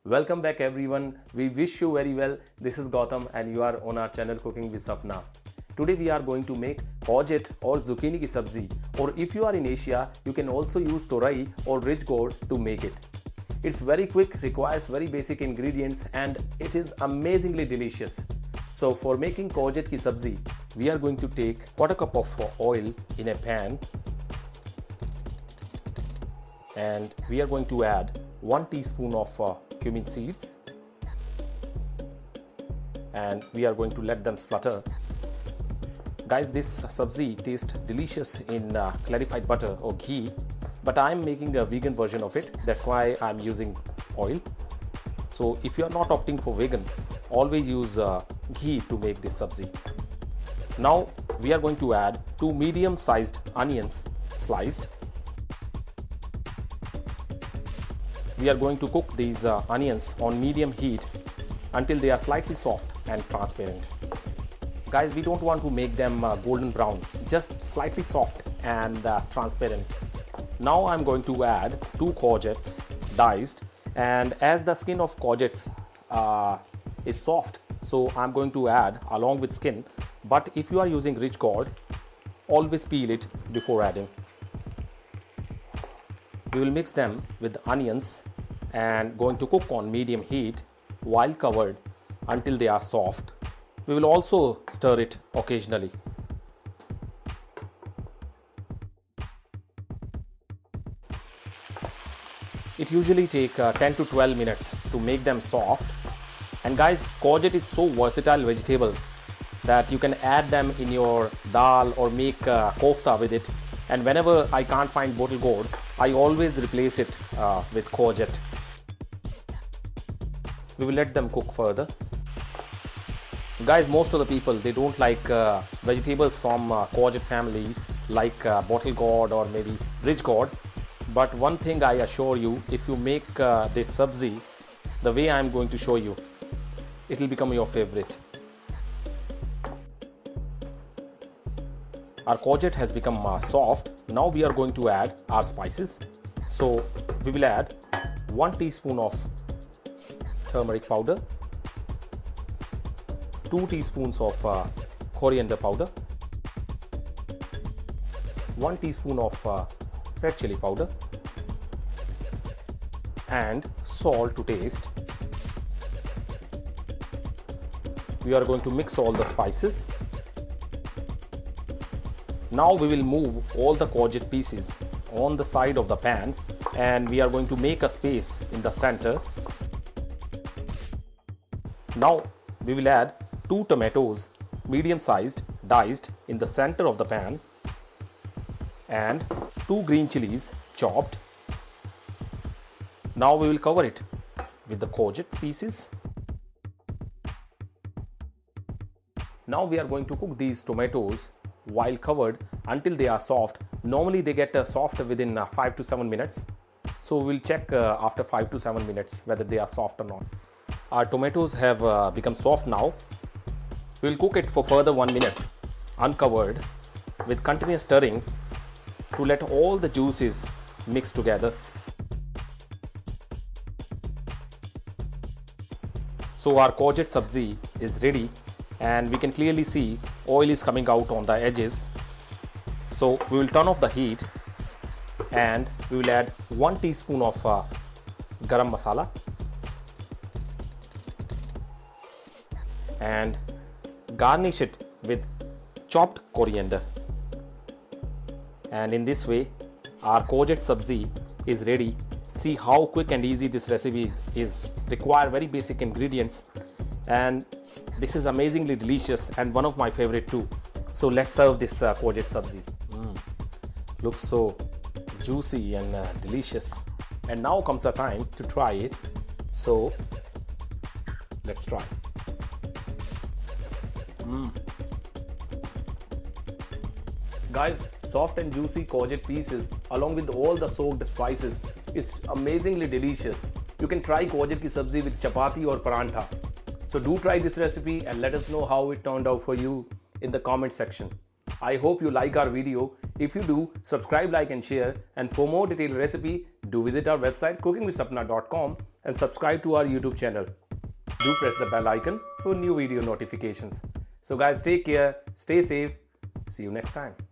Welcome back everyone. We wish you very well. This is Gautam and you are on our channel Cooking with Sapna. Today we are going to make courgette or zucchini ki sabzi, or if you are in Asia, you can also use torai or ridge gourd to make it. It's very quick, requires very basic ingredients and it is amazingly delicious. So for making courgette ki sabzi, we are going to take 1/4 cup of oil in a pan and we are going to add 1 teaspoon of cumin seeds and we are going to let them splutter. Guys, this sabzi tastes delicious in clarified butter or ghee, but I am making a vegan version of it. That's why I am using oil. So if you are not opting for vegan, always use ghee to make this sabzi. Now we are going to add 2 medium sized onions sliced. We are going to cook these onions on medium heat until they are slightly soft and transparent. Guys, we don't want to make them golden brown, just slightly soft and transparent. Now I'm going to add 2 courgettes diced, and as the skin of courgettes is soft, so I'm going to add along with skin, but if you are using ridge gourd, always peel it before adding. We will mix them with the onions and going to cook on medium heat while covered until they are soft. We will also stir it occasionally. It usually takes 10 to 12 minutes to make them soft. And guys, courgette is so versatile vegetable that you can add them in your dal or make kofta with it. And whenever I can't find bottle gourd, I always replace it with courgette. We will let them cook further. Guys, most of the people, they don't like vegetables from courgette family like bottle gourd or maybe ridge gourd. But one thing I assure you, if you make this sabzi the way I am going to show you, it will become your favorite. Our courgette has become soft. Now we are going to add our spices. So we will add 1 teaspoon of turmeric powder, 2 teaspoons of coriander powder, 1 teaspoon of red chili powder, and salt to taste. We are going to mix all the spices. Now we will move all the courgette pieces on the side of the pan and we are going to make a space in the center. Now we will add 2 tomatoes, medium sized, diced in the center of the pan, and 2 green chilies chopped. Now we will cover it with the courgette pieces. Now we are going to cook these tomatoes while covered until they are soft. Normally they get soft within 5 to 7 minutes. So we'll check after 5 to 7 minutes whether they are soft or not. Our tomatoes have become soft now. We'll cook it for further 1 minute uncovered with continuous stirring to let all the juices mix together. So our courgette sabzi is ready and we can clearly see oil is coming out on the edges. So we will turn off the heat and we will add 1 teaspoon of garam masala and garnish it with chopped coriander. And in this way our courgette sabzi is ready. See how quick and easy this recipe is. Require very basic ingredients and this is amazingly delicious and one of my favorite too. So let's serve this courgette sabzi. Looks so juicy and delicious. And now comes the time to try it. So let's try. Guys, soft and juicy courgette pieces along with all the soaked spices is amazingly delicious. You can try courgette ki sabzi with chapati or parantha. So do try this recipe and let us know how it turned out for you in the comment section. I hope you like our video. If you do, subscribe, like and share, and for more detailed recipe, Do visit our website cookingwithsapna.com and subscribe to our YouTube channel. Do press the bell icon for new video notifications. So guys, take care, stay safe, see you next time.